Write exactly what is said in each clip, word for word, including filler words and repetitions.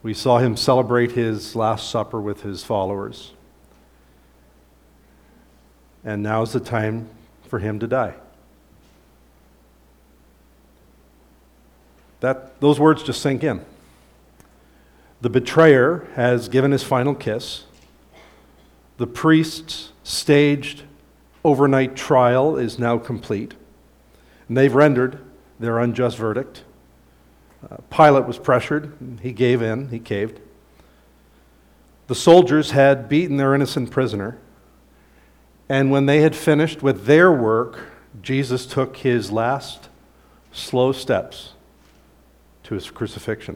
We saw him celebrate his Last Supper with his followers. And now's the time for him to die. That, those words just sink in. The betrayer has given his final kiss. The priest's staged overnight trial is now complete. And they've rendered their unjust verdict. Uh, Pilate was pressured. He gave in. He caved. The soldiers had beaten their innocent prisoner. And when they had finished with their work, Jesus took his last slow steps to his crucifixion.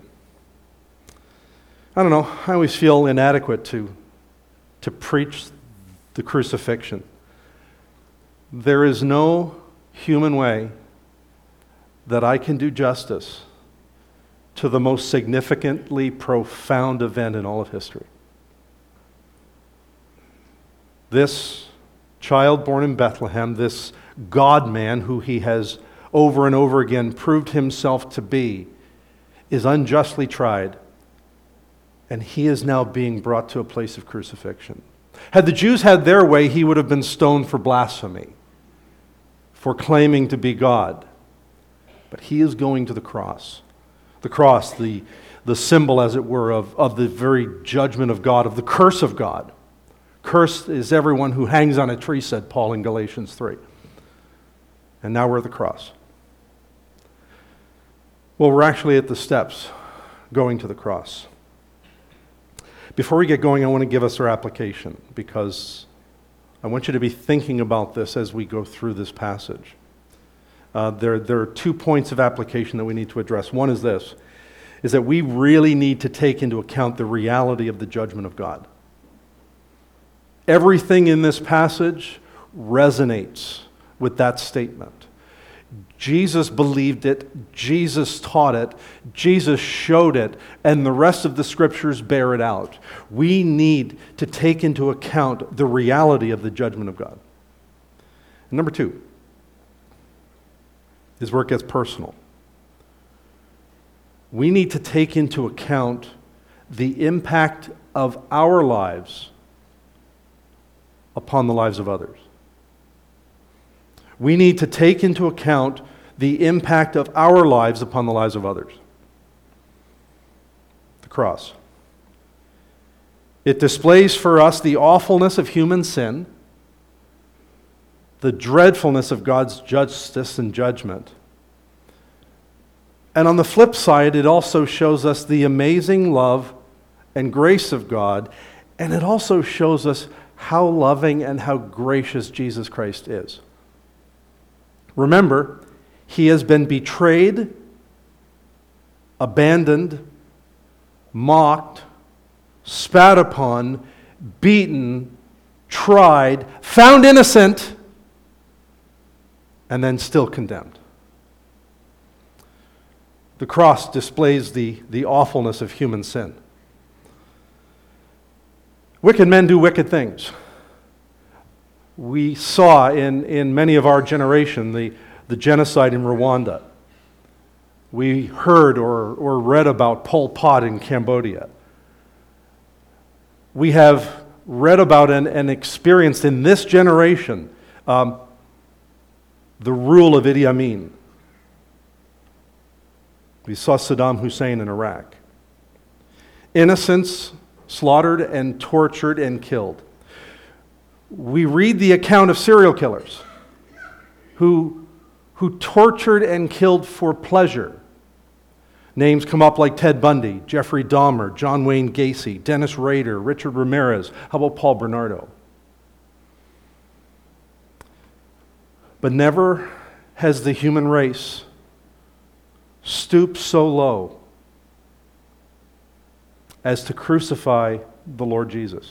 I don't know, I always feel inadequate to, to preach the crucifixion. There is no human way that I can do justice to the most significantly profound event in all of history. This child born in Bethlehem, this God-man who he has over and over again proved himself to be, is unjustly tried, and he is now being brought to a place of crucifixion. Had the Jews had their way, he would have been stoned for blasphemy, for claiming to be God. But he is going to the cross. The cross, the, the symbol, as it were, of, of the very judgment of God, of the curse of God. Cursed is everyone who hangs on a tree, said Paul in Galatians three. And now we're at the cross. Well, we're actually at the steps going to the cross. Before we get going, I want to give us our application, because I want you to be thinking about this as we go through this passage. Uh, there, there are two points of application that we need to address. One is this, is that we really need to take into account the reality of the judgment of God. Everything in this passage resonates with that statement. Jesus believed it, Jesus taught it, Jesus showed it, and the rest of the scriptures bear it out. We need to take into account the reality of the judgment of God. And number two, is where it gets personal. We need to take into account the impact of our lives upon the lives of others. We need to take into account the impact of our lives upon the lives of others. The cross. It displays for us the awfulness of human sin, the dreadfulness of God's justice and judgment. And on the flip side, it also shows us the amazing love and grace of God, and it also shows us how loving and how gracious Jesus Christ is. Remember, he has been betrayed, abandoned, mocked, spat upon, beaten, tried, found innocent, and then still condemned. The cross displays the, the awfulness of human sin. Wicked men do wicked things. We saw in, in many of our generation the, the genocide in Rwanda. We heard or, or read about Pol Pot in Cambodia. We have read about and, and experienced in this generation um, the rule of Idi Amin. We saw Saddam Hussein in Iraq. Innocents slaughtered and tortured and killed. We read the account of serial killers who, who tortured and killed for pleasure. Names come up like Ted Bundy, Jeffrey Dahmer, John Wayne Gacy, Dennis Rader, Richard Ramirez. How about Paul Bernardo? But never has the human race stooped so low as to crucify the Lord Jesus.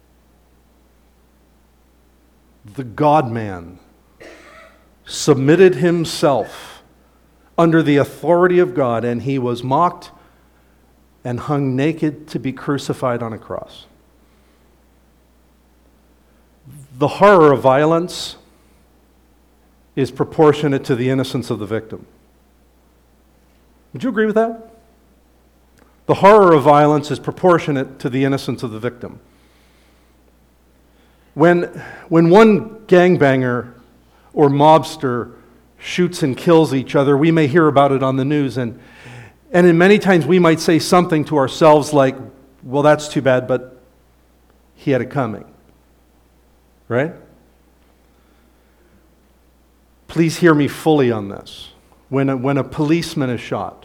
The God-man submitted himself under the authority of God, and he was mocked and hung naked to be crucified on a cross. The horror of violence is proportionate to the innocence of the victim. Would you agree with that? The horror of violence is proportionate to the innocence of the victim. When, when one gangbanger or mobster shoots and kills each other, we may hear about it on the news, and, and in many times we might say something to ourselves like, well, that's too bad, but he had it coming. Right? Please hear me fully on this. When a, when a policeman is shot,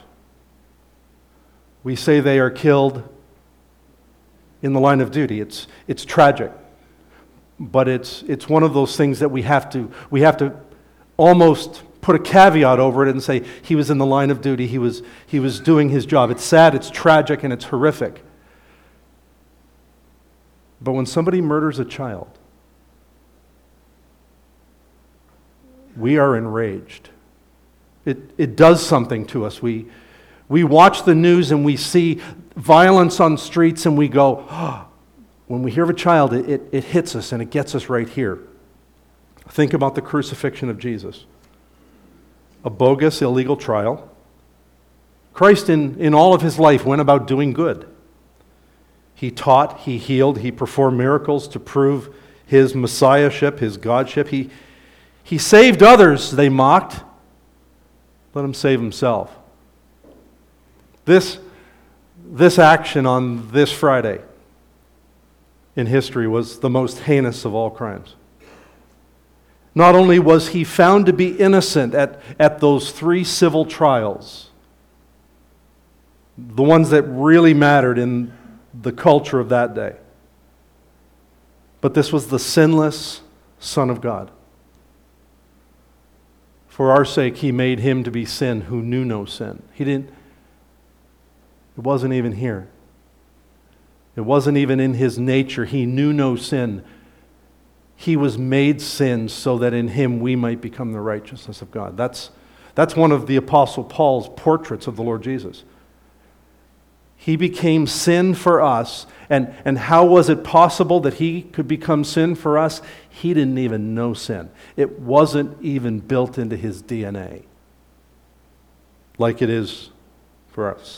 we say they are killed in the line of duty. It's, it's tragic. But it's, it's one of those things that we have to, we have to almost put a caveat over it and say he was in the line of duty, he was, he was doing his job. It's sad, it's tragic, and it's horrific. But when somebody murders a child, we are enraged. It, it does something to us. We, we watch the news and we see violence on streets and we go, oh. When we hear of a child, it, it, it hits us and it gets us right here. Think about the crucifixion of Jesus. A bogus, illegal trial. Christ in, in all of his life went about doing good. He taught, he healed, he performed miracles to prove his messiahship, his godship. He, he saved others, they mocked. Let him save himself. This, this action on this Friday in history was the most heinous of all crimes. Not only was he found to be innocent at, at those three civil trials, the ones that really mattered in the culture of that day, but this was the sinless Son of God. For our sake, he made him to be sin who knew no sin. He didn't, it wasn't even here. It wasn't even in his nature. He knew no sin. He was made sin so that in him we might become the righteousness of God. That's, that's one of the Apostle Paul's portraits of the Lord Jesus. He became sin for us. And, and how was it possible that he could become sin for us? He didn't even know sin. It wasn't even built into his D N A like it is for us.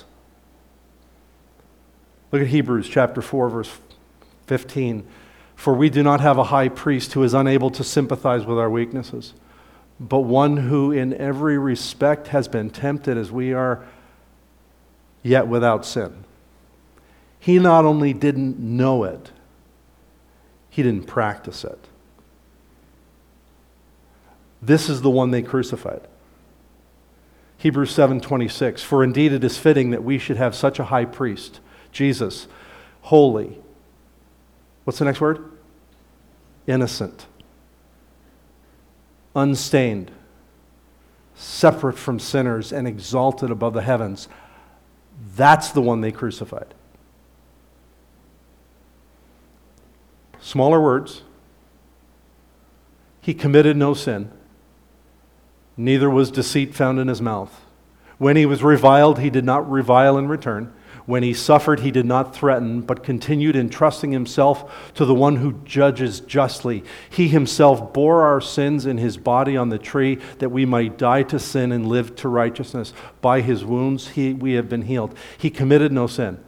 Look at Hebrews chapter four, verse fifteen. For we do not have a high priest who is unable to sympathize with our weaknesses, but one who in every respect has been tempted as we are, yet without sin. He not only didn't know it, he didn't practice it. This is the one they crucified. Hebrews seven twenty-six. For indeed it is fitting that we should have such a high priest, Jesus, holy. What's the next word? Innocent. Unstained. Separate from sinners and exalted above the heavens. That's the one they crucified. Smaller words. He committed no sin. Neither was deceit found in his mouth. When he was reviled, he did not revile in return. When he suffered, he did not threaten, but continued entrusting himself to the one who judges justly. He himself bore our sins in his body on the tree, that we might die to sin and live to righteousness. By his wounds he, we have been healed. He committed no sin.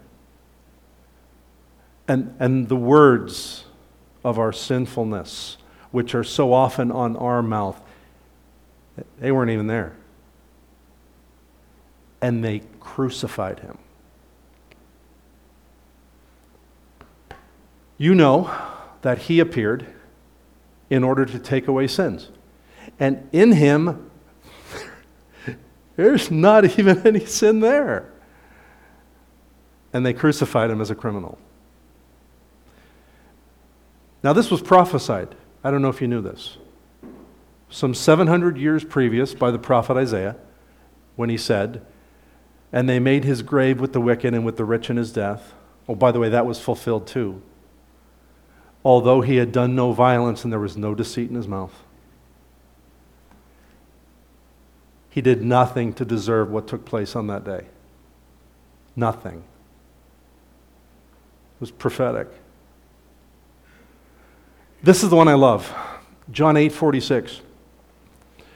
And, and the words of our sinfulness, which are so often on our mouth, they weren't even there. And they crucified him. You know that he appeared in order to take away sins. And in him, there's not even any sin there. And they crucified him as a criminal. Now this was prophesied. I don't know if you knew this. Some seven hundred years previous by the prophet Isaiah, when he said, and they made his grave with the wicked and with the rich in his death. Oh, by the way, that was fulfilled too. Although he had done no violence and there was no deceit in his mouth. He did nothing to deserve what took place on that day. Nothing. It was prophetic. This is the one I love. John eight forty-six.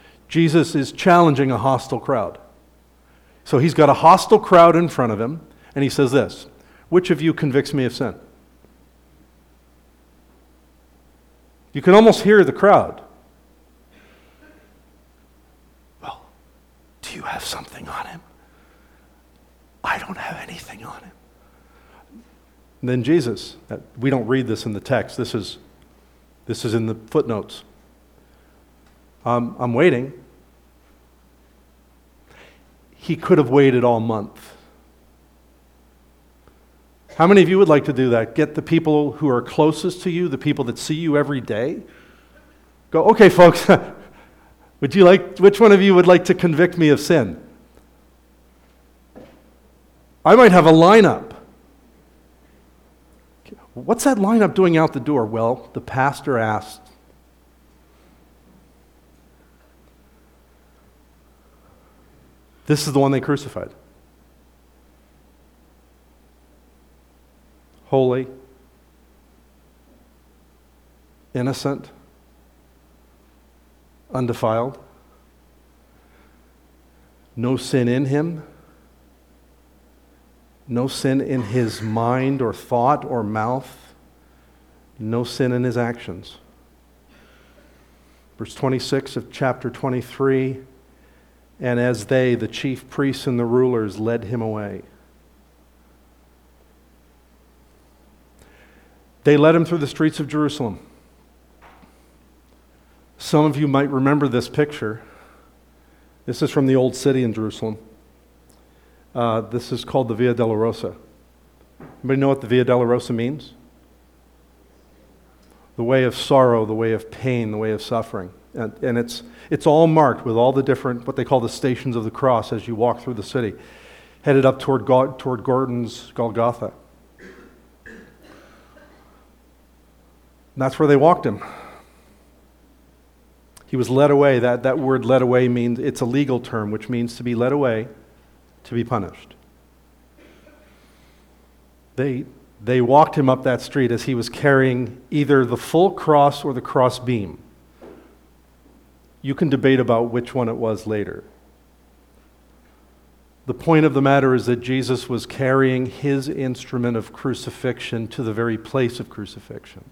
Jesus is challenging a hostile crowd. So he's got a hostile crowd in front of him, And he says this, which of you convicts me of sin? You can almost hear the crowd. Well, do you have something on him? I don't have anything on him. And then Jesus, we don't read this in the text, this is, this is in the footnotes. Um, I'm waiting. He could have waited all month. How many of you would like to do that? Get the people who are closest to you, the people that see you every day. Go, okay, folks, would you like, which one of you would like to convict me of sin? I might have a lineup. What's that lineup doing out the door? Well, the pastor asked. This is the one they crucified. Holy, innocent, undefiled, no sin in him, no sin in his mind or thought or mouth, no sin in his actions. Verse twenty-six of chapter twenty-three, and as they, the chief priests and the rulers, led him away. They led him through the streets of Jerusalem. Some of you might remember this picture. This is from the old city in Jerusalem. Uh, this is called the Via Dolorosa. Anybody know what the Via Dolorosa means? The way of sorrow, the way of pain, the way of suffering. And, and it's, it's all marked with all the different, what they call the stations of the cross as you walk through the city, headed up toward, God, toward Gordon's Golgotha. And that's where they walked him. He was led away. That, that word led away means, it's a legal term, which means to be led away, to be punished. They, they walked him up that street as he was carrying either the full cross or the cross beam. You can debate about which one it was later. The point of the matter is that Jesus was carrying his instrument of crucifixion to the very place of crucifixion.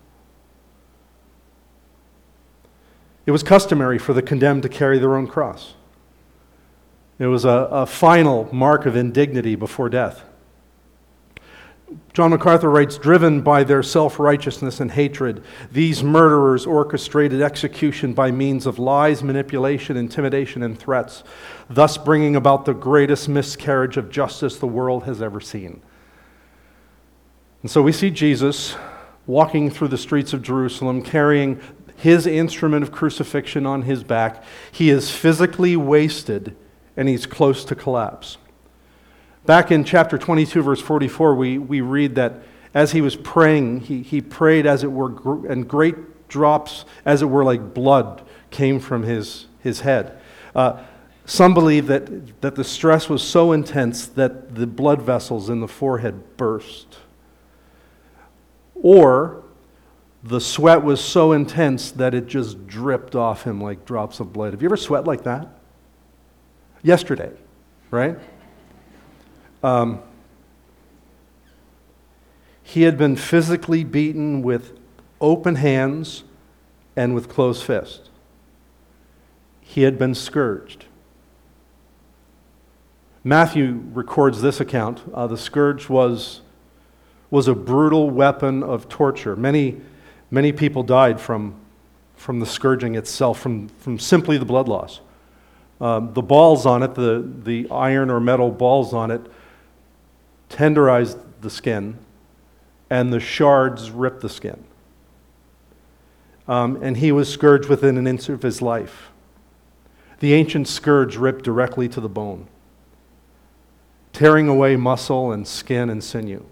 It was customary for the condemned to carry their own cross. It was a, a final mark of indignity before death. John MacArthur writes, driven by their self-righteousness and hatred, these murderers orchestrated execution by means of lies, manipulation, intimidation, and threats, thus bringing about the greatest miscarriage of justice the world has ever seen. And so we see Jesus walking through the streets of Jerusalem, carrying his instrument of crucifixion on his back. He is physically wasted, and he's close to collapse. Back in chapter twenty-two, verse forty-four, we, we read that as he was praying, he, he prayed as it were, gr- and great drops, as it were like blood, came from his, his head. Uh, some believe that, that the stress was so intense that the blood vessels in the forehead burst. Or the sweat was so intense that it just dripped off him like drops of blood. Have you ever sweat like that? Yesterday, right? Um, he had been physically beaten with open hands and with closed fists. He had been scourged. Matthew records this account. Uh, the scourge was, was a brutal weapon of torture. Many, many people died from, from the scourging itself, from, from simply the blood loss. Um, the balls on it, the, the iron or metal balls on it, tenderized the skin, and the shards ripped the skin. Um, and he was scourged within an inch of his life. The ancient scourge ripped directly to the bone, tearing away muscle and skin and sinew.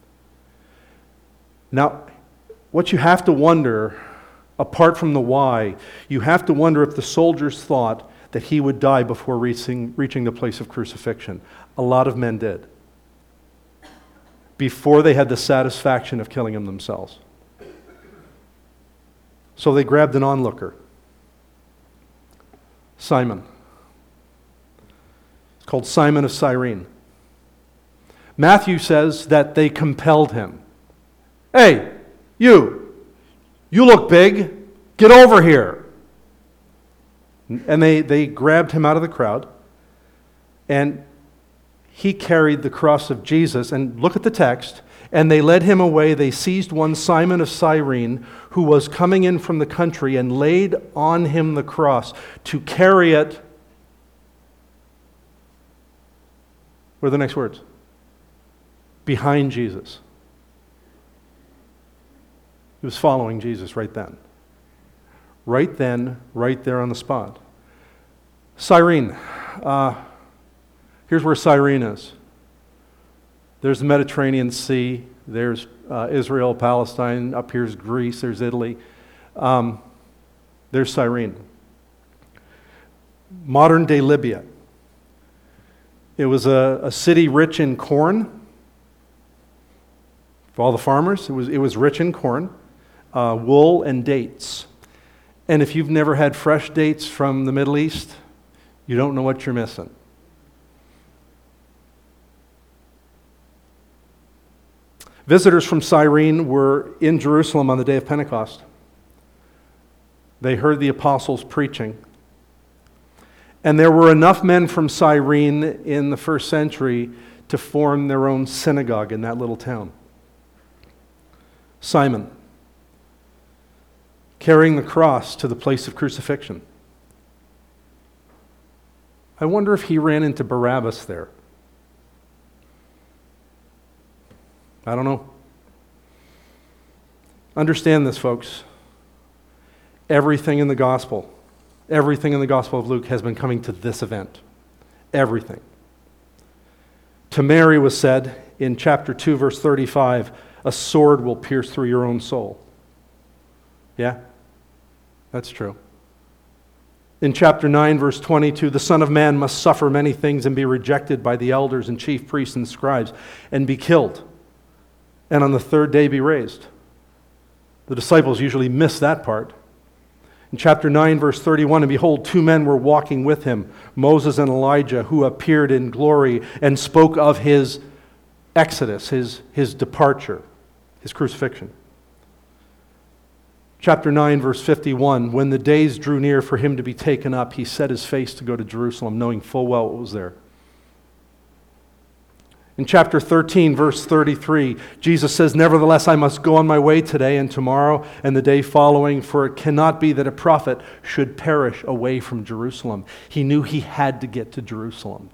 Now, what you have to wonder, apart from the why, you have to wonder if the soldiers thought that he would die before reaching, reaching the place of crucifixion. A lot of men did, before they had the satisfaction of killing him themselves. So they grabbed an onlooker, Simon. It's called Simon of Cyrene. Matthew says that they compelled him. Hey, you, you look big. Get over here. And they, they grabbed him out of the crowd, and he carried the cross of Jesus. And look at the text. And they led him away. They seized one Simon of Cyrene, who was coming in from the country, and laid on him the cross to carry it. What are the next words? Behind Jesus. He was following Jesus right then. Right then, right there on the spot. Cyrene. Uh, here's where Cyrene is. There's the Mediterranean Sea. There's uh, Israel, Palestine. Up here's Greece. There's Italy. Um, there's Cyrene. Modern day Libya. It was a, a city rich in corn. For all the farmers, it was, it was rich in corn, uh, wool, and dates. And if you've never had fresh dates from the Middle East, you don't know what you're missing. Visitors from Cyrene were in Jerusalem on the day of Pentecost. They heard the apostles preaching. And there were enough men from Cyrene in the first century to form their own synagogue in that little town. Simon, carrying the cross to the place of crucifixion. I wonder if he ran into Barabbas there. I don't know. Understand this, folks. Everything in the gospel, everything in the Gospel of Luke has been coming to this event. Everything. To Mary was said in chapter two, verse thirty-five, a sword will pierce through your own soul. Yeah? That's true. In chapter nine, verse twenty-two, the Son of Man must suffer many things and be rejected by the elders and chief priests and scribes and be killed, and on the third day be raised. The disciples usually miss that part. In chapter nine, verse thirty-one, and behold, two men were walking with him, Moses and Elijah, who appeared in glory and spoke of his exodus, his, his departure, his crucifixion. Chapter nine, verse fifty-one, when the days drew near for him to be taken up, he set his face to go to Jerusalem, knowing full well what was there. In chapter thirteen, verse thirty-three, Jesus says, nevertheless, I must go on my way today and tomorrow and the day following, for it cannot be that a prophet should perish away from Jerusalem. He knew he had to get to Jerusalem.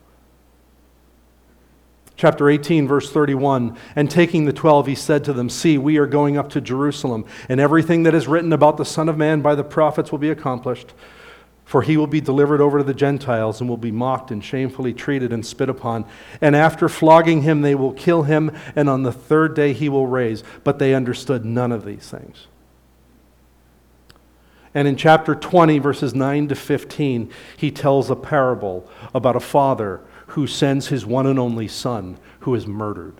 Chapter eighteen, verse thirty-one, and taking the twelve, he said to them, see, we are going up to Jerusalem, and everything that is written about the Son of Man by the prophets will be accomplished. For he will be delivered over to the Gentiles and will be mocked and shamefully treated and spit upon. And after flogging him, they will kill him, and on the third day he will raise. But they understood none of these things. And in chapter twenty, verses nine to fifteen, he tells a parable about a father who sends his one and only son who is murdered.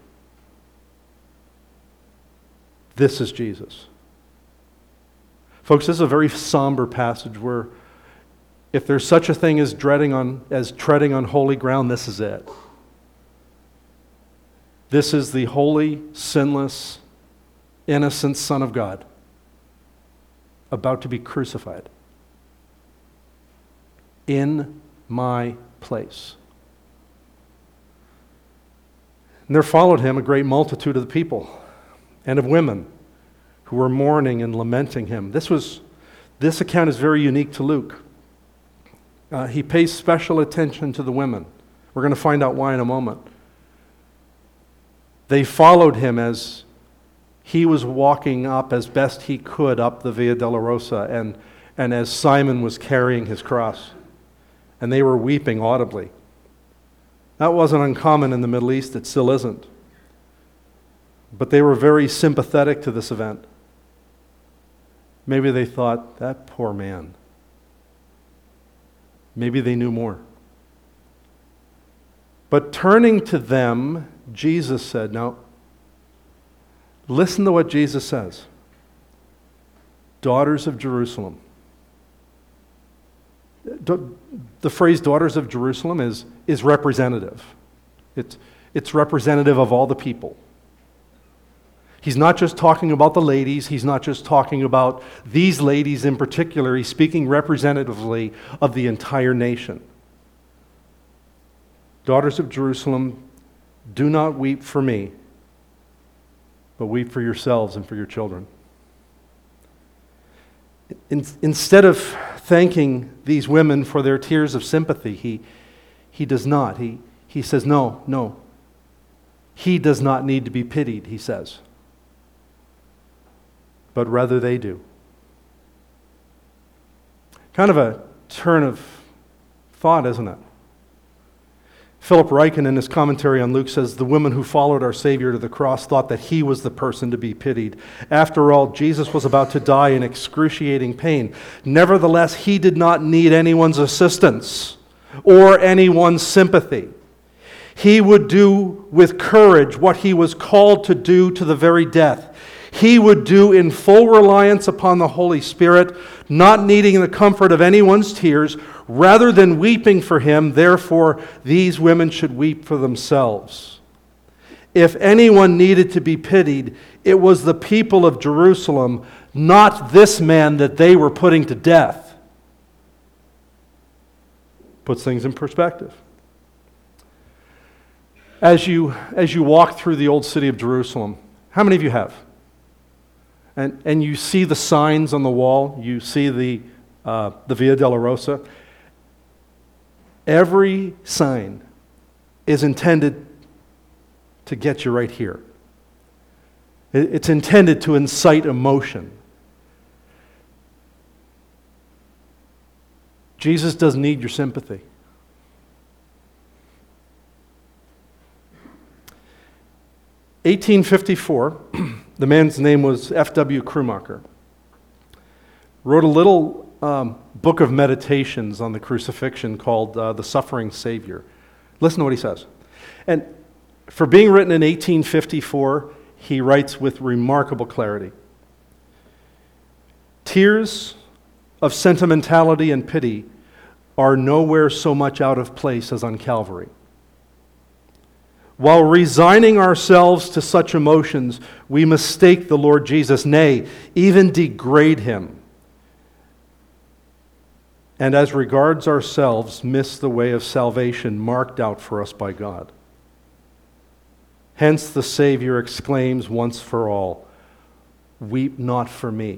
This is Jesus. Folks, this is a very somber passage where if there's such a thing as dreading on as treading on holy ground, this is it. This is the holy, sinless, innocent Son of God about to be crucified in my place. And there followed him a great multitude of the people and of women who were mourning and lamenting him. This was this account is very unique to Luke. Uh, he pays special attention to the women. We're going to find out why in a moment. They followed him as he was walking up as best he could up the Via Dolorosa, and, and as Simon was carrying his cross. And they were weeping audibly. That wasn't uncommon in the Middle East. It still isn't. But they were very sympathetic to this event. Maybe they thought, that poor man. Maybe they knew more. But turning to them, Jesus said, now, listen to what Jesus says. Daughters of Jerusalem. The phrase daughters of Jerusalem is, is representative. It's, It's representative of all the people. He's not just talking about the ladies. He's not just talking about these ladies in particular. He's speaking representatively of the entire nation. Daughters of Jerusalem, do not weep for me, but weep for yourselves and for your children. In, instead of thanking these women for their tears of sympathy, he, he does not. He, he says, no, no. He does not need to be pitied, he says. But rather they do. Kind of a turn of thought, isn't it? Philip Ryken, in his commentary on Luke, says, the women who followed our Savior to the cross thought that he was the person to be pitied. After all, Jesus was about to die in excruciating pain. Nevertheless, he did not need anyone's assistance or anyone's sympathy. He would do with courage what he was called to do to the very death. He would do in full reliance upon the Holy Spirit, not needing the comfort of anyone's tears, rather than weeping for him. Therefore, these women should weep for themselves. If anyone needed to be pitied, it was the people of Jerusalem, not this man that they were putting to death. Puts things in perspective. As you, as you walk through the old city of Jerusalem, how many of you have? And, and you see the signs on the wall, you see the, uh, the Via Dolorosa. Every sign is intended to get you right here. It, it's intended to incite emotion. Jesus doesn't need your sympathy. eighteen fifty-four, the man's name was F W Krummacher, wrote a little um, book of meditations on the crucifixion called uh, The Suffering Savior. Listen to what he says. And for being written in eighteen fifty-four, he writes with remarkable clarity. Tears of sentimentality and pity are nowhere so much out of place as on Calvary. While resigning ourselves to such emotions, we mistake the Lord Jesus, nay, even degrade him. And as regards ourselves, miss the way of salvation marked out for us by God. Hence the Savior exclaims once for all, weep not for me,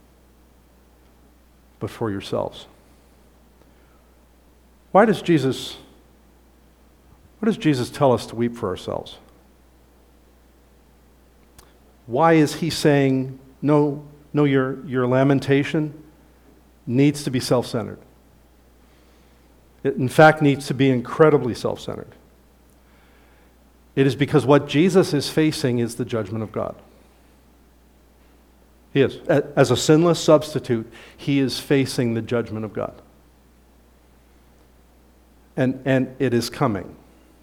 but for yourselves. Why does Jesus Why does Jesus tell us to weep for ourselves? Why is he saying, no, no, your, your lamentation needs to be self-centered? It, in fact, needs to be incredibly self-centered. It is because what Jesus is facing is the judgment of God. He is. As a sinless substitute, he is facing the judgment of God. And, and it is coming.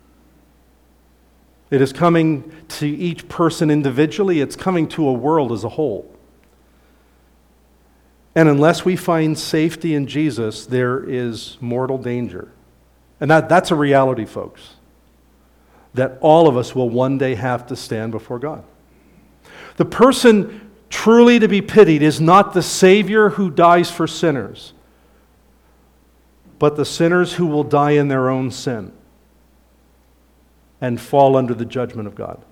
It is coming to each person individually. It's coming to a world as a whole. And unless we find safety in Jesus, there is mortal danger. And that, that's a reality, folks, that all of us will one day have to stand before God. The person truly to be pitied is not the Savior who dies for sinners, but the sinners who will die in their own sin and fall under the judgment of God.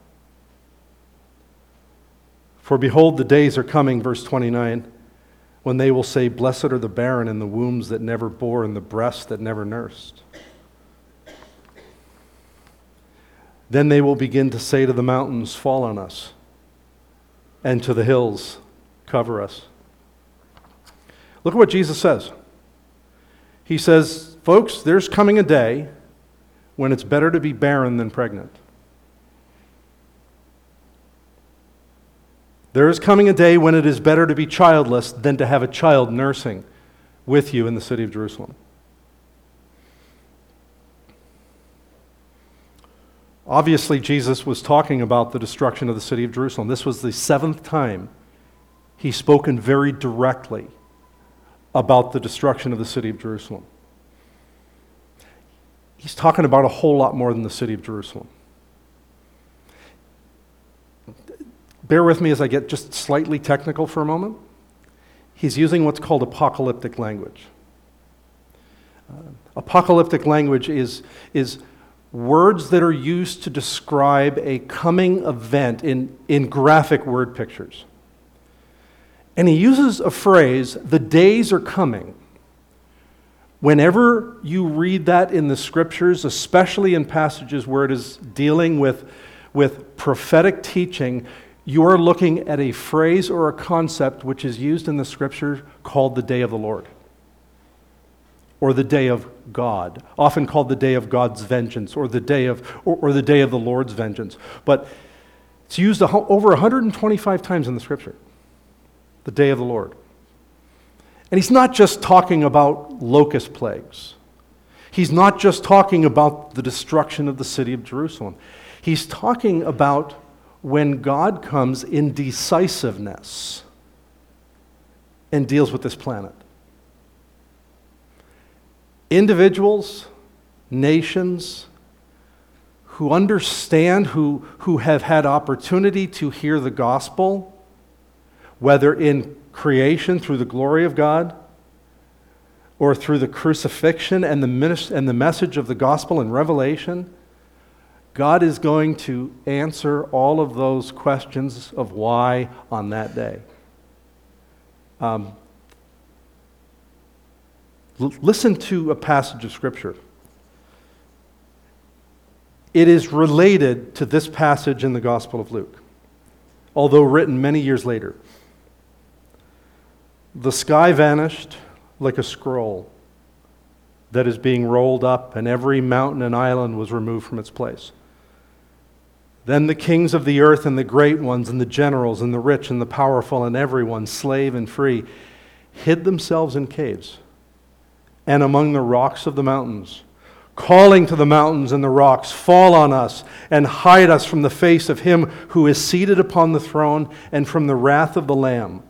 For behold, the days are coming, verse twenty-nine, when they will say, blessed are the barren and the wombs that never bore and the breasts that never nursed. Then they will begin to say to the mountains, fall on us, and to the hills, cover us. Look at what Jesus says. He says, folks, there's coming a day when it's better to be barren than pregnant. There is coming a day when it is better to be childless than to have a child nursing with you in the city of Jerusalem. Obviously, Jesus was talking about the destruction of the city of Jerusalem. This was the seventh time he's spoken very directly about the destruction of the city of Jerusalem. He's talking about a whole lot more than the city of Jerusalem. bear with me as I get just slightly technical for a moment. He's using what's called apocalyptic language. Uh, apocalyptic language is, is words that are used to describe a coming event in, in graphic word pictures. And he uses a phrase, the days are coming. Whenever you read that in the scriptures, especially in passages where it is dealing with, with prophetic teaching, you are looking at a phrase or a concept which is used in the scripture called the day of the Lord, or the day of God, often called the day of God's vengeance, or the day of, or, or the day of the Lord's vengeance. But it's used a, over one hundred twenty-five times in the scripture, the day of the Lord. And he's not just talking about locust plagues. He's not just talking about the destruction of the city of Jerusalem. He's talking about when God comes in decisiveness and deals with this planet. Individuals, nations who understand, who, who have had opportunity to hear the gospel, whether in creation through the glory of God, or through the crucifixion and the, minis- and the message of the gospel in Revelation, God is going to answer all of those questions of why on that day. Um, l- listen to a passage of Scripture. It is related to this passage in the Gospel of Luke, although written many years later. The sky vanished like a scroll that is being rolled up, and every mountain and island was removed from its place. Then the kings of the earth and the great ones and the generals and the rich and the powerful and everyone, slave and free, hid themselves in caves and among the rocks of the mountains, calling to the mountains and the rocks, fall on us and hide us from the face of him who is seated upon the throne and from the wrath of the Lamb.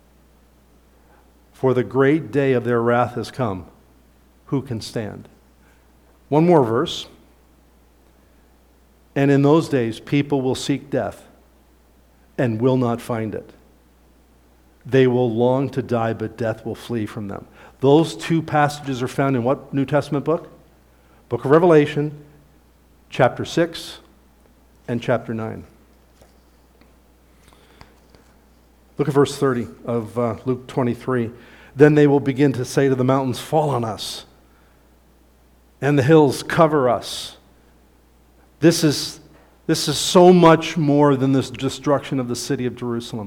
For the great day of their wrath has come. Who can stand? One more verse. And in those days, people will seek death and will not find it. They will long to die, but death will flee from them. Those two passages are found in what New Testament book? Book of Revelation, chapter six and chapter nine. Look at verse thirty of uh, Luke twenty-three. Then they will begin to say to the mountains, fall on us, and the hills cover us. This is, this is so much more than this destruction of the city of Jerusalem.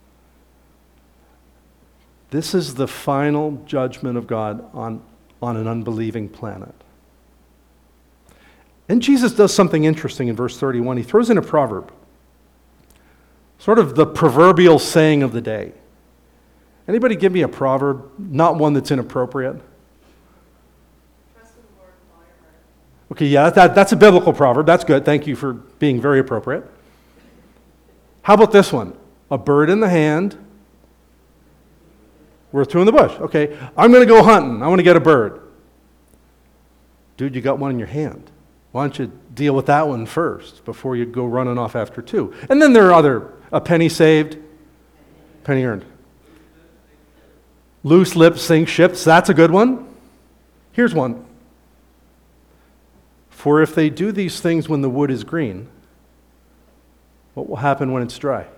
This is the final judgment of God on, on an unbelieving planet. And Jesus does something interesting in verse thirty-one. He throws in a proverb, sort of the proverbial saying of the day. Anybody give me a proverb, not one that's inappropriate? Okay, yeah, that, that's a biblical proverb. That's good. Thank you for being very appropriate. How about this one? A bird in the hand, worth two in the bush. Okay, I'm going to go hunting. I want to get a bird. Dude, you got one in your hand. Why don't you deal with that one first before you go running off after two? And then there are other, a penny saved, penny earned. Loose lips sink ships. That's a good one. Here's one. For if they do these things when the wood is green, what will happen when it's dry?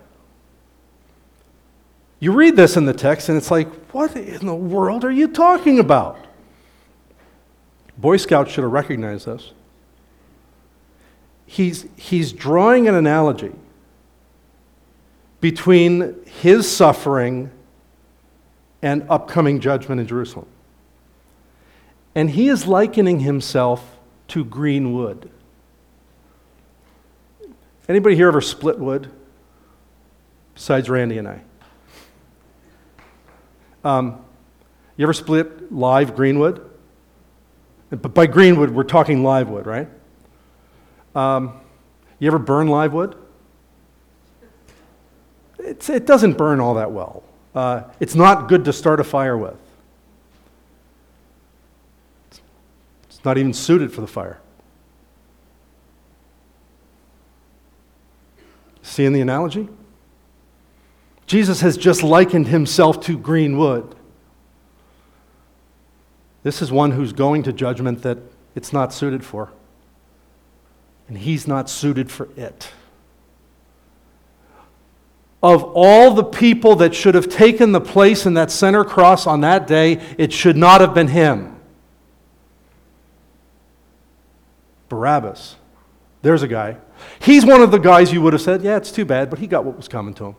You read this in the text and it's like, what in the world are you talking about? Boy Scouts should have recognized this. He's, he's drawing an analogy between his suffering and upcoming judgment in Jerusalem. And he is likening himself to green wood. Anybody here ever split wood? Besides Randy and I. Um, you ever split live green wood? But by green wood, we're talking live wood, right? Um, you ever burn live wood? It's, it doesn't burn all that well. Uh, it's not good to start a fire with. It's not even suited for the fire. Seeing the analogy? Jesus has just likened himself to green wood. This is one who's going to judgment that it's not suited for. And he's not suited for it. Of all the people that should have taken the place in that center cross on that day, it should not have been him. Barabbas. There's a guy. He's one of the guys you would have said, yeah, it's too bad, but he got what was coming to him.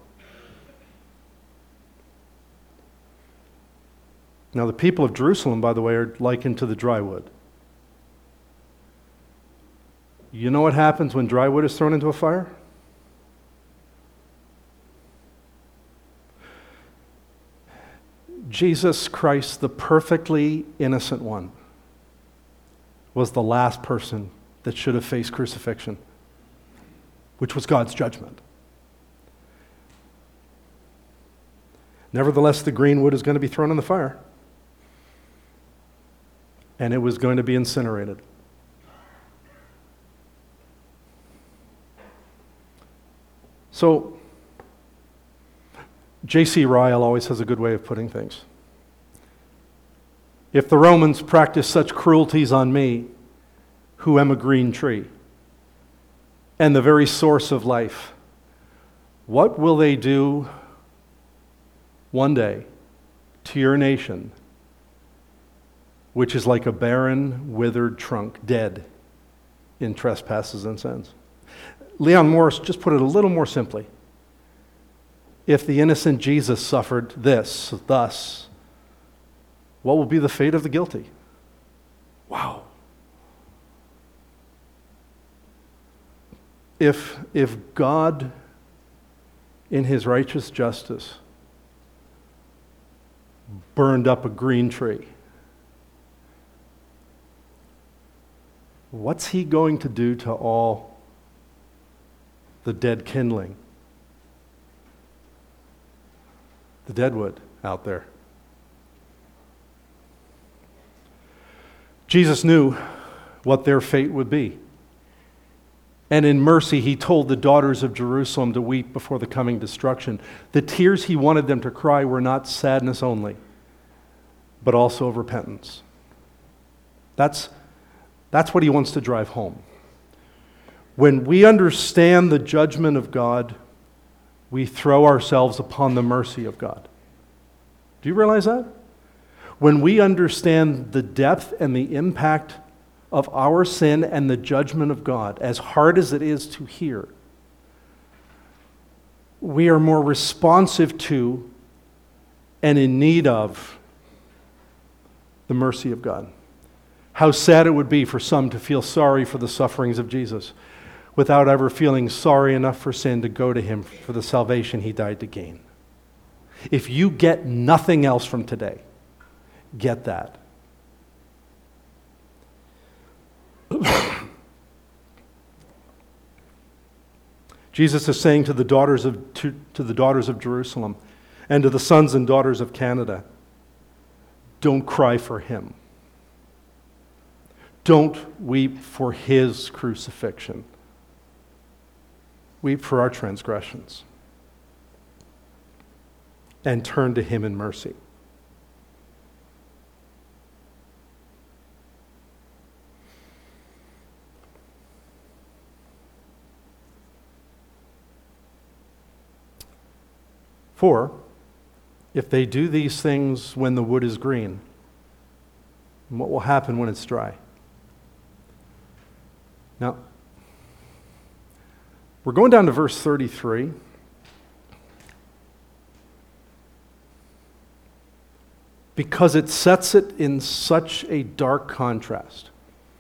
Now, the people of Jerusalem, by the way, are likened to the dry wood. You know what happens when dry wood is thrown into a fire? Jesus Christ, the perfectly innocent one, was the last person that should have faced crucifixion, which was God's judgment. Nevertheless, the green wood is going to be thrown in the fire, and it was going to be incinerated. So, J C Ryle always has a good way of putting things. If the Romans practice such cruelties on me, who am a green tree, and the very source of life, what will they do one day to your nation, which is like a barren, withered trunk, dead in trespasses and sins? Leon Morris just put it a little more simply. If the innocent Jesus suffered this, thus, what will be the fate of the guilty? Wow. If, if God, in his righteous justice, burned up a green tree, what's he going to do to all the dead kindling? The deadwood out there. Jesus knew what their fate would be. And in mercy, he told the daughters of Jerusalem to weep before the coming destruction. The tears he wanted them to cry were not sadness only, but also of repentance. That's, that's what he wants to drive home. When we understand the judgment of God, we throw ourselves upon the mercy of God. Do you realize that? When we understand the depth and the impact of our sin and the judgment of God, as hard as it is to hear, we are more responsive to and in need of the mercy of God. How sad it would be for some to feel sorry for the sufferings of Jesus without ever feeling sorry enough for sin to go to him for the salvation he died to gain. If you get nothing else from today, get that. Jesus is saying to the daughters of to, to the daughters of Jerusalem and to the sons and daughters of Canada, don't cry for him. Don't weep for his crucifixion. Weep for our transgressions. And turn to him in mercy. For, if they do these things when the wood is green, what will happen when it's dry? Now, we're going down to verse thirty-three. Because it sets it in such a dark contrast.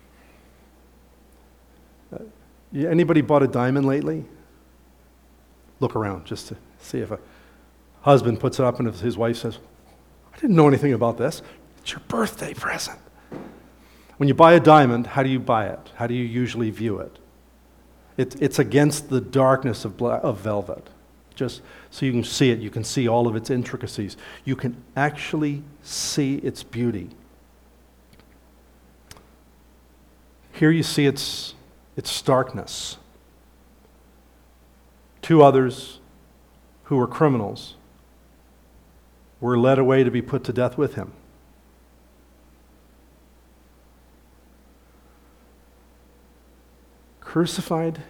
Uh, anybody bought a diamond lately? Look around just to see if a husband puts it up and if his wife says, I didn't know anything about this. It's your birthday present. When you buy a diamond, how do you buy it? How do you usually view it? it it's against the darkness of, black, of velvet. Just so you can see it, you can see all of its intricacies. You can actually see its beauty. Here you see its, its starkness. Two others who were criminals were led away to be put to death with him. Crucified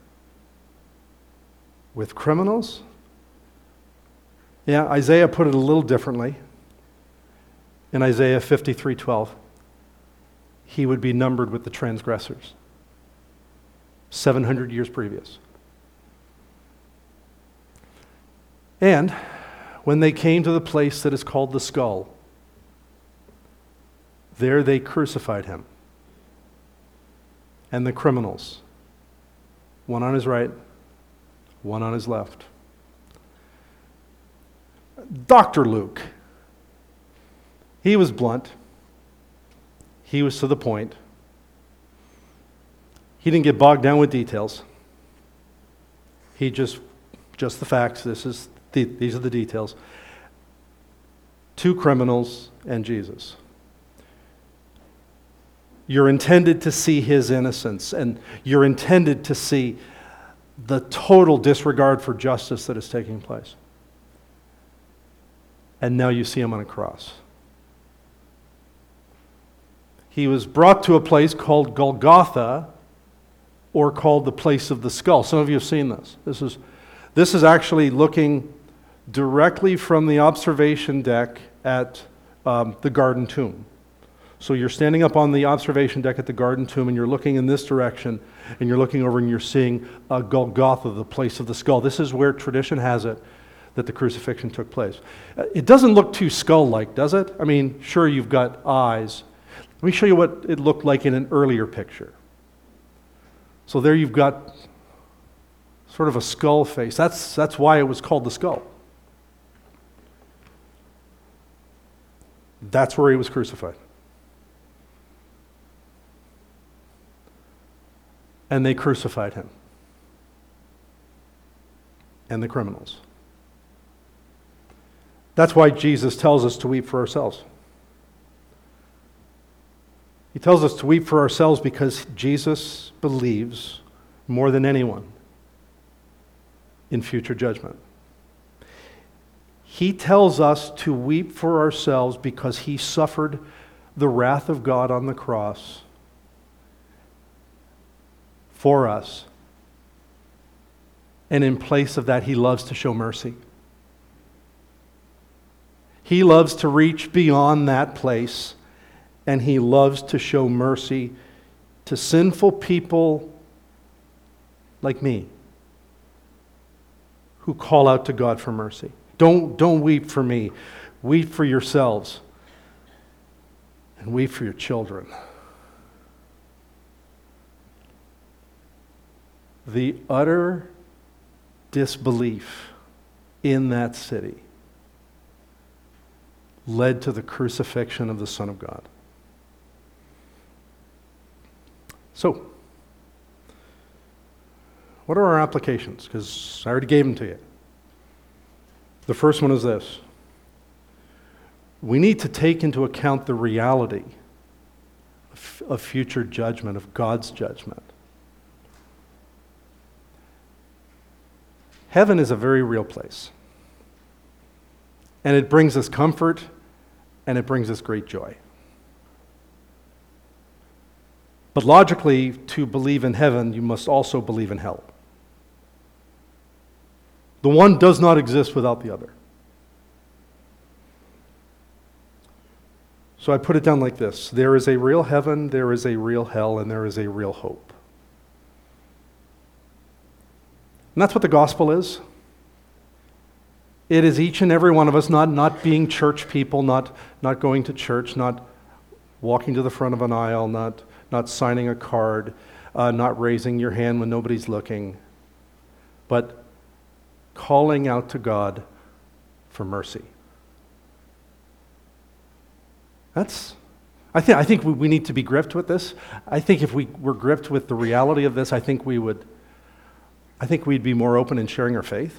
with criminals? Yeah, Isaiah put it a little differently. In Isaiah fifty-three twelve, he would be numbered with the transgressors. seven hundred years previous. And when they came to the place that is called the skull, there they crucified him. And the criminals, one on his right, one on his left. Doctor Luke, he was blunt. He was to the point. He didn't get bogged down with details. He just, just the facts. This is the, these are the details. Two criminals and Jesus. You're intended to see his innocence, and you're intended to see the total disregard for justice that is taking place. And now you see him on a cross. He was brought to a place called Golgotha, or called the place of the skull. Some of you have seen this. This is, this is actually looking directly from the observation deck at um, the Garden Tomb. So you're standing up on the observation deck at the Garden Tomb, and you're looking in this direction, and you're looking over and you're seeing uh, Golgotha, the place of the skull. This is where tradition has it that the crucifixion took place. Uh, it doesn't look too skull-like, does it? I mean, sure, you've got eyes. Let me show you what it looked like in an earlier picture. So there you've got sort of a skull face. That's, that's why it was called the skull. That's where he was crucified. And they crucified him. And the criminals. That's why Jesus tells us to weep for ourselves. He tells us to weep for ourselves because Jesus believes more than anyone in future judgment. He tells us to weep for ourselves because he suffered the wrath of God on the cross for us. And in place of that, he loves to show mercy. He loves to reach beyond that place, and he loves to show mercy to sinful people like me who call out to God for mercy. Don't, don't weep for me. Weep for yourselves. And weep for your children. The utter disbelief in that city led to the crucifixion of the Son of God. So, what are our applications? Because I already gave them to you. The first one is this. We need to take into account the reality of, of future judgment, of God's judgment. Heaven is a very real place. And it brings us comfort, and it brings us great joy. But logically, to believe in heaven, you must also believe in hell. The one does not exist without the other. So I put it down like this. There is a real heaven, there is a real hell, and there is a real hope. And that's what the gospel is. It is each and every one of us not, not being church people, not, not going to church, not walking to the front of an aisle, not, not signing a card, uh, not raising your hand when nobody's looking, but calling out to God for mercy. That's, I think, I think we, we need to be gripped with this. I think if we were gripped with the reality of this, I think we would, I think we'd be more open in sharing our faith.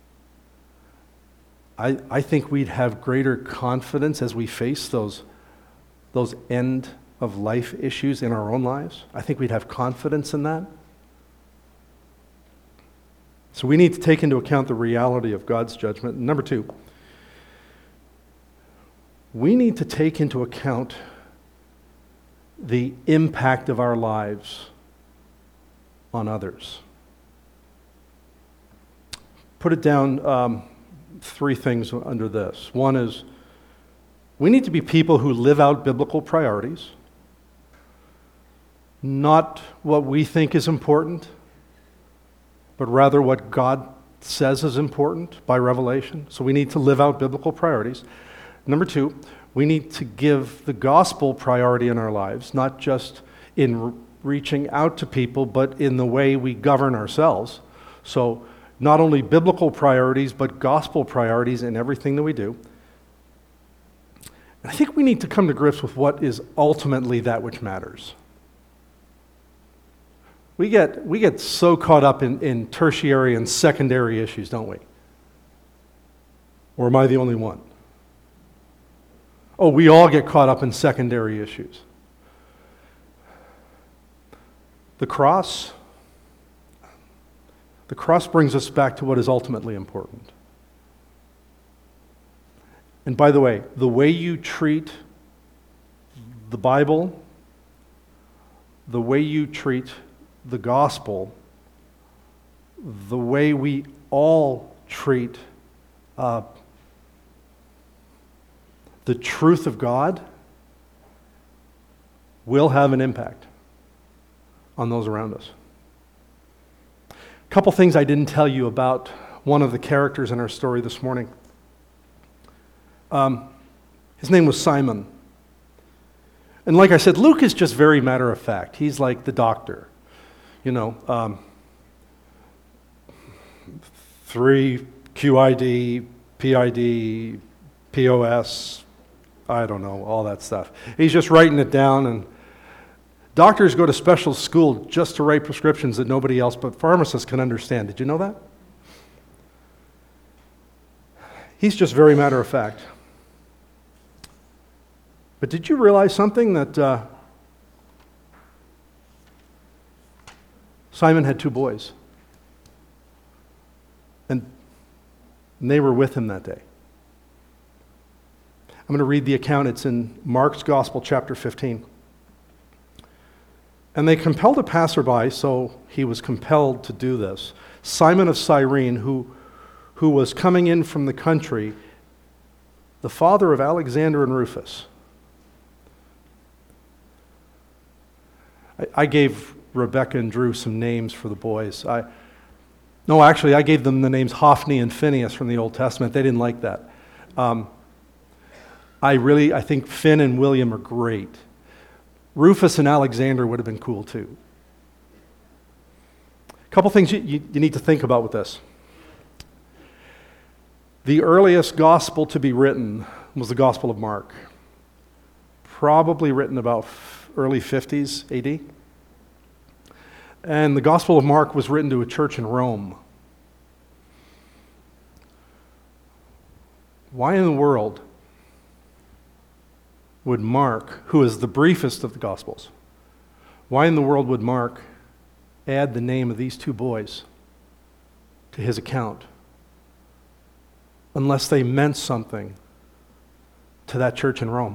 I, I think we'd have greater confidence as we face those, those end of life issues in our own lives. I think we'd have confidence in that. So we need to take into account the reality of God's judgment. And number two, we need to take into account the impact of our lives on others. Put it down, um, three things under this. One is, we need to be people who live out biblical priorities, not what we think is important, but rather what God says is important by revelation. So we need to live out biblical priorities. Number two, we need to give the gospel priority in our lives, not just in re- reaching out to people, but in the way we govern ourselves. So not only biblical priorities, but gospel priorities in everything that we do. And I think we need to come to grips with what is ultimately that which matters. We get, we get so caught up in, in tertiary and secondary issues, don't we? Or am I the only one? Oh, we all get caught up in secondary issues. The cross, the cross brings us back to what is ultimately important. And by the way, the way you treat the Bible, the way you treat the gospel, the way we all treat uh, the truth of God will have an impact on those around us. A couple things I didn't tell you about one of the characters in our story this morning. Um, his name was Simon. And like I said, Luke is just very matter of fact. He's like the doctor. You know, um, three Q I D, P I D, P O S, I don't know, all that stuff. He's just writing it down, and doctors go to special school just to write prescriptions that nobody else but pharmacists can understand. Did you know that? He's just very matter of fact. But did you realize something, that uh, Simon had two boys, and they were with him that day. I'm going to read the account. It's in Mark's Gospel, chapter fifteen. And they compelled a passerby, so he was compelled to do this. Simon of Cyrene, who, who was coming in from the country, the father of Alexander and Rufus. I, I gave Rebecca and Drew some names for the boys. I, no, actually, I gave them the names Hophni and Phinehas from the Old Testament. They didn't like that. Um, I really, I think Finn and William are great. Rufus and Alexander would have been cool too. A couple things you, you, you need to think about with this. The earliest gospel to be written was the Gospel of Mark, probably written about early fifties A D. And the Gospel of Mark was written to a church in Rome. Why in the world would Mark, who is the briefest of the Gospels, why in the world would Mark add the name of these two boys to his account unless they meant something to that church in Rome?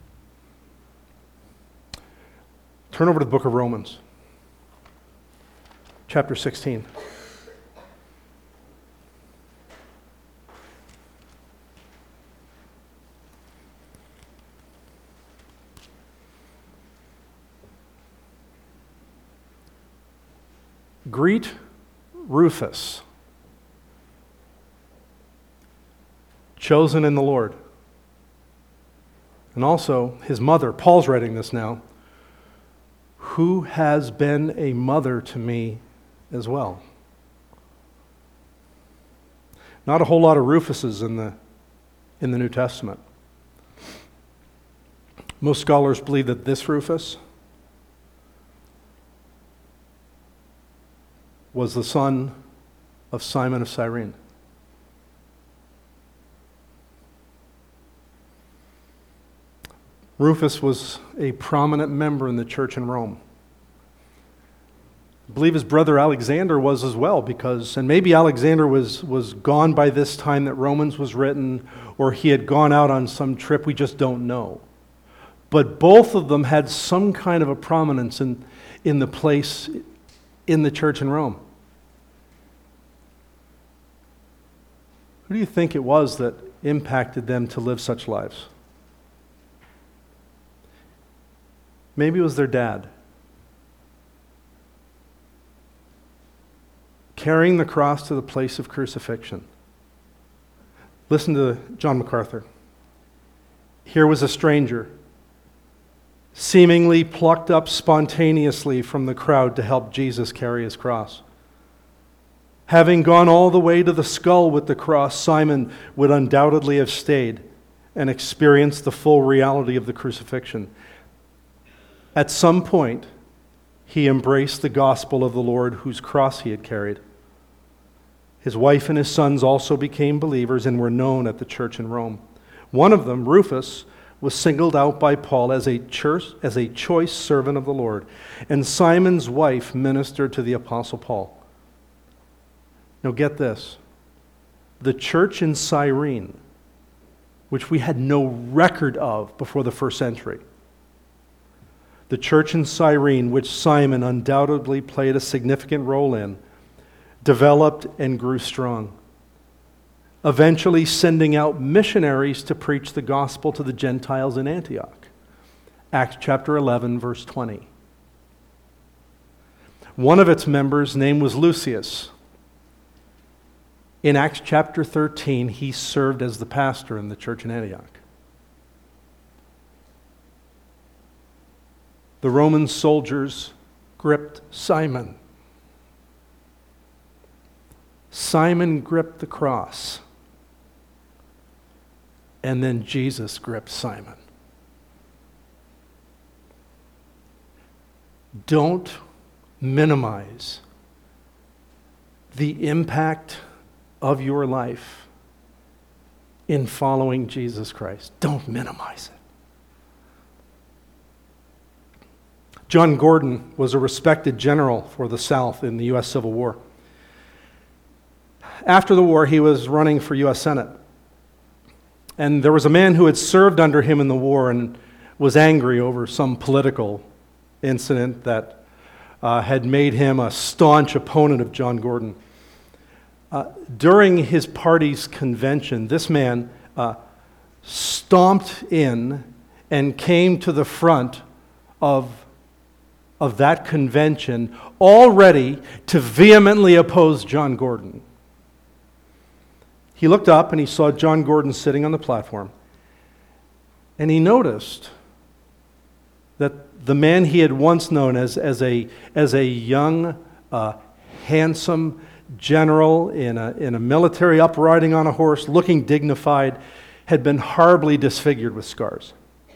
Turn over to the book of Romans, chapter sixteen. Greet Rufus, chosen in the Lord. And also his mother, Paul's writing this now, who has been a mother to me as well. Not a whole lot of Rufuses in the, in the New Testament. Most scholars believe that this Rufus was the son of Simon of Cyrene. Rufus was a prominent member in the church in Rome. I believe his brother Alexander was as well, because, and maybe Alexander was, was gone by this time that Romans was written, or he had gone out on some trip, we just don't know. But both of them had some kind of a prominence in, in the place in the church in Rome. Who do you think it was that impacted them to live such lives? Maybe it was their dad. Carrying the cross to the place of crucifixion. Listen to John MacArthur. Here was a stranger, seemingly plucked up spontaneously from the crowd to help Jesus carry his cross. Having gone all the way to the skull with the cross, Simon would undoubtedly have stayed and experienced the full reality of the crucifixion. At some point, he embraced the gospel of the Lord whose cross he had carried. His wife and his sons also became believers and were known at the church in Rome. One of them, Rufus, was singled out by Paul as a church, as a choice servant of the Lord, and Simon's wife ministered to the Apostle Paul. Now get this. The church in Cyrene, which we had no record of before the first century, the church in Cyrene, which Simon undoubtedly played a significant role in, developed and grew strong, eventually sending out missionaries to preach the gospel to the Gentiles in Antioch. Acts chapter eleven, verse twenty. One of its members' name was Lucius. In Acts chapter thirteen, he served as the pastor in the church in Antioch. The Roman soldiers gripped Simon. Simon gripped the cross. And then Jesus gripped Simon. Don't minimize the impact of your life in following Jesus Christ. Don't minimize it. John Gordon was a respected general for the South in the U S Civil War. After the war, he was running for U S Senate. And there was a man who had served under him in the war and was angry over some political incident that uh, had made him a staunch opponent of John Gordon. Uh, during his party's convention, this man uh, stomped in and came to the front of of that convention, all ready to vehemently oppose John Gordon. He looked up and he saw John Gordon sitting on the platform, and he noticed that the man he had once known as, as, a, as a young, uh, handsome general in a, in a military upriding on a horse, looking dignified, had been horribly disfigured with scars.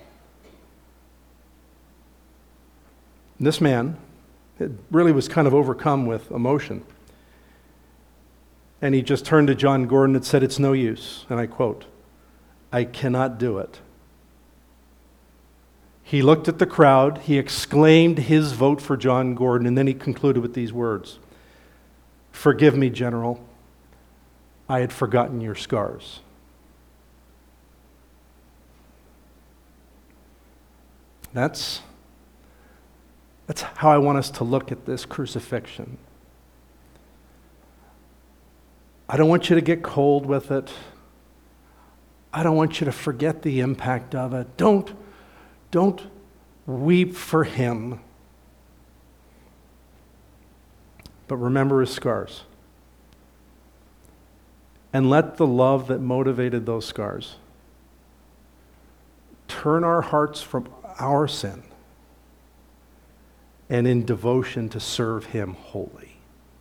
This man it really was kind of overcome with emotion. And he just turned to John Gordon and said, "It's no use." And I quote, "I cannot do it." He looked at the crowd, he exclaimed his vote for John Gordon, and then he concluded with these words, "Forgive me, General, I had forgotten your scars." That's That's how I want us to look at this crucifixion. I don't want you to get cold with it. I don't want you to forget the impact of it. Don't, don't weep for him. But remember his scars. And let the love that motivated those scars turn our hearts from our sin and in devotion to serve him wholly.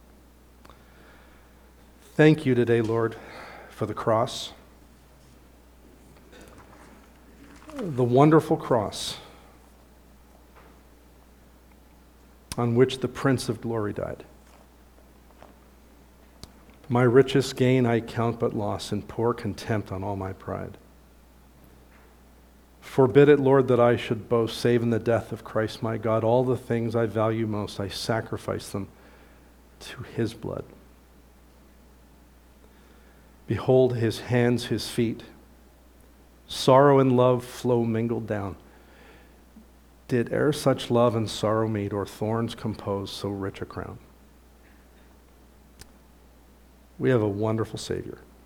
Thank you today, Lord, for the cross, the wonderful cross on which the Prince of Glory died. My richest gain I count but loss, and pour contempt on all my pride. Forbid it, Lord, that I should boast, save in the death of Christ my God. All the things I value most, I sacrifice them to his blood. Behold his hands, his feet. Sorrow and love flow mingled down. Did e'er such love and sorrow meet, or thorns compose so rich a crown? We have a wonderful Savior.